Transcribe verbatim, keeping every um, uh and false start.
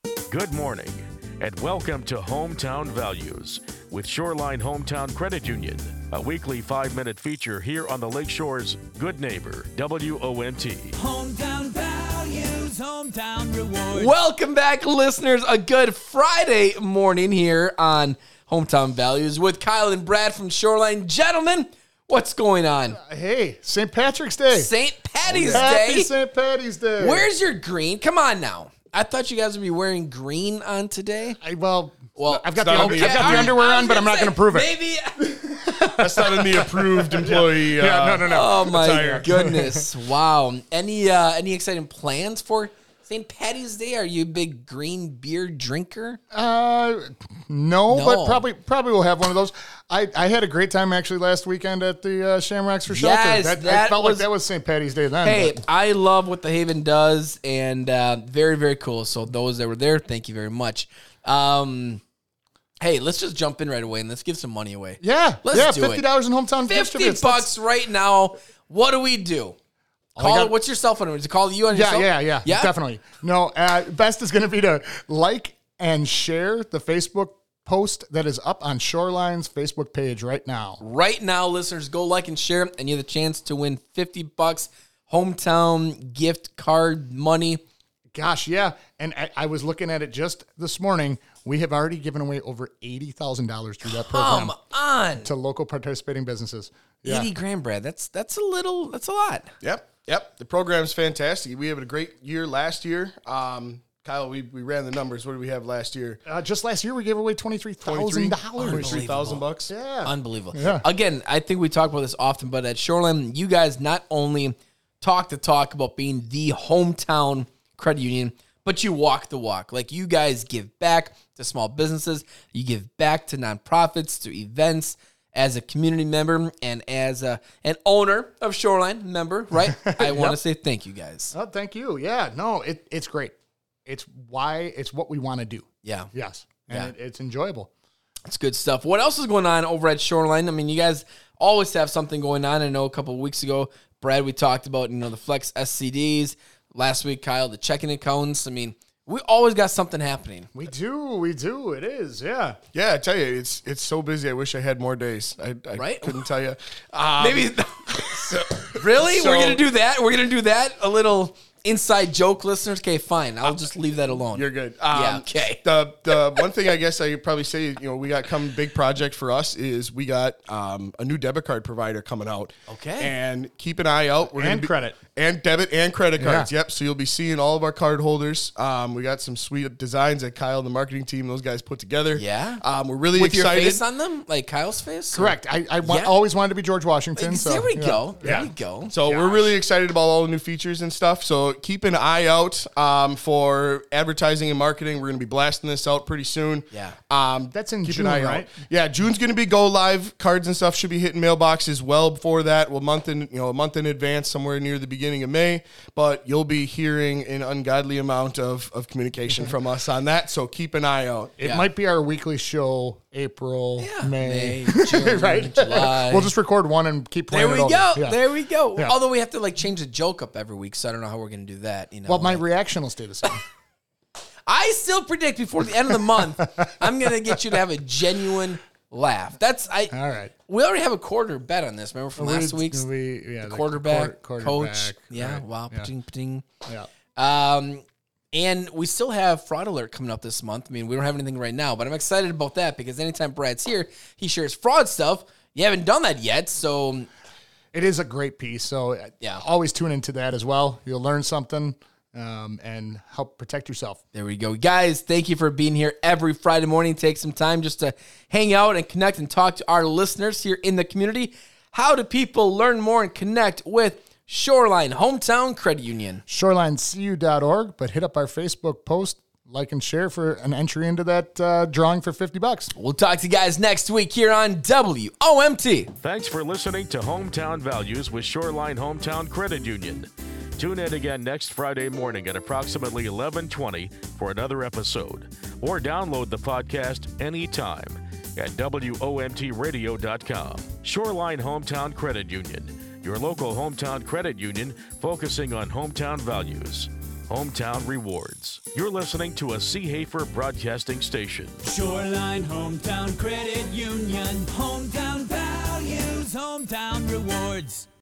Good morning, and welcome to Hometown Values with Shoreline Hometown Credit Union, a weekly five-minute feature here on the Lakeshore's Good Neighbor, W O M T. Hometown Values, Hometown Rewards. Welcome back, listeners. A good Friday morning here on Hometown Values with Kyle and Brad from Shoreline. Gentlemen, what's going on? Hey, Saint Patrick's Day. Saint Patty's Happy Day. Saint Patty's Day. Where's your green? Come on now. I thought you guys would be wearing green on today. I, well, Well, I've got the, not under, on I've the- got all the right, underwear I on, was but I'm not say, going to prove it. Maybe. That's not in the approved employee. Uh, Yeah, no, no, no. Oh my attire. goodness! Wow. Any uh, any exciting plans for Saint Patty's Day? Are you a big green beer drinker? Uh, no, No. but probably probably we'll have one of those. I, I had a great time actually last weekend at the uh, Shamrocks for Shelter. Yes, that, that I felt was- like that was Saint Patty's Day then. Hey, but- I love what the Haven does, and uh, very, very cool. So those that were there, thank you very much. Um, hey, let's just jump in right away and let's give some money away. yeah, let's yeah, do fifty dollars in hometown gift Fifty certificates. bucks right now. What do we do? Call. got- what's your cell phone number? Is it call you on your Yeah, cell? yeah, yeah, yeah, definitely. No, uh, best is going to be to like and share the Facebook post that is up on Shoreline's Facebook page right now. Right now, listeners, go like and share, and you have the chance to win fifty bucks hometown gift card money. Gosh, yeah. And I, I was looking at it just this morning. We have already given away over eighty thousand dollars through that program Come on, to local participating businesses. Yeah. eighty grand, Brad. That's that's a little. That's a lot. Yep, yep. The program's fantastic. We had a great year last year. Um, Kyle, we, we ran the numbers. What did we have last year? Uh, just last year, we gave away twenty-three thousand dollars. Twenty-three thousand bucks. Yeah. Unbelievable. Yeah. Again, I think we talk about this often, but at Shoreline, you guys not only talk the talk about being the hometown credit union, but you walk the walk. Like, you guys give back to small businesses, you give back to nonprofits, to events. As a community member and as a, an owner of Shoreline member, right? I want to say thank you guys. Oh, thank you. Yeah. No, it, it's great. It's why, it's what we want to do. Yeah. Yes. And Yeah. it, it's enjoyable. That's good stuff. What else is going on over at Shoreline? I mean, you guys always have something going on. I know a couple of weeks ago, Brad, we talked about, you know, the Flex S C Ds. Last week, Kyle, the checking accounts. I mean, we always got something happening. We do. We do. It is. Yeah. Yeah, I tell you, it's it's so busy. I wish I had more days. I, I Right? couldn't tell you. Um, Maybe, really? so- We're going to do that? We're going to do that? A little inside joke, listeners? Okay, fine. I'll just leave that alone. You're good. Um, Yeah, okay. The the one thing I guess I could probably say, you know, we got come big project for us is we got um, a new debit card provider coming out. Okay. And keep an eye out. We're And gonna be, credit. and debit and credit cards. Yeah. Yep. So you'll be seeing all of our card holders. Um, we got some sweet designs that Kyle and the marketing team, those guys put together. Yeah? Um, we're really With excited. your face on them? Like Kyle's face? Correct. I, I wa- Yeah. always wanted to be George Washington. So there we yeah. go. There Yeah. we go. So we're really excited about all the new features and stuff. So keep an eye out um, for advertising and marketing. We're going to be blasting this out pretty soon. Yeah. Um, That's in keep June, an eye right? out. Yeah, June's going to be go live. Cards and stuff should be hitting mailboxes well before that. Well, month in you know a month in advance, somewhere near the beginning of May. But you'll be hearing an ungodly amount of of communication from us on that. So keep an eye out. It Yeah. might be our weekly show, April, Yeah. May. May, June, right? July. We'll just record one and keep There playing we it over. go. Yeah. There we go. Yeah. Although we have to like change the joke up every week, so I don't know how we're going to do that. You know, Well, my Like, reaction will stay the same. I still predict before the end of the month, I'm going to get you to have a genuine laugh. That's I. All right. We already have a quarter bet on this. Remember from last We- week's we, yeah, the quarterback, quar- coach. quarterback, Yeah. right, Wow. Yeah. Pating, pating. yeah. Um, and we still have fraud alert coming up this month. I mean, we don't have anything right now, but I'm excited about that because anytime Brad's here, he shares fraud stuff. You haven't done that yet, so It is a great piece. So uh, Yeah. always tune into that as well. You'll learn something um, and help protect yourself. there we go. Guys, thank you for being here every Friday morning. Take some time just to hang out and connect and talk to our listeners here in the community. How do people learn more and connect with Shoreline Hometown Credit Union? shoreline c u dot org, but hit up our Facebook post, like and share for an entry into that uh, drawing for fifty bucks. We'll talk to you guys next week here on W O M T. Thanks for listening to Hometown Values with Shoreline Hometown Credit Union. Tune in again next Friday morning at approximately eleven twenty for another episode, or download the podcast anytime at W O M T radio dot com. Shoreline Hometown Credit Union, your local hometown credit union focusing on hometown values. Hometown Rewards. You're listening to a C. Hafer broadcasting station. Shoreline Hometown Credit Union. Hometown values, hometown rewards.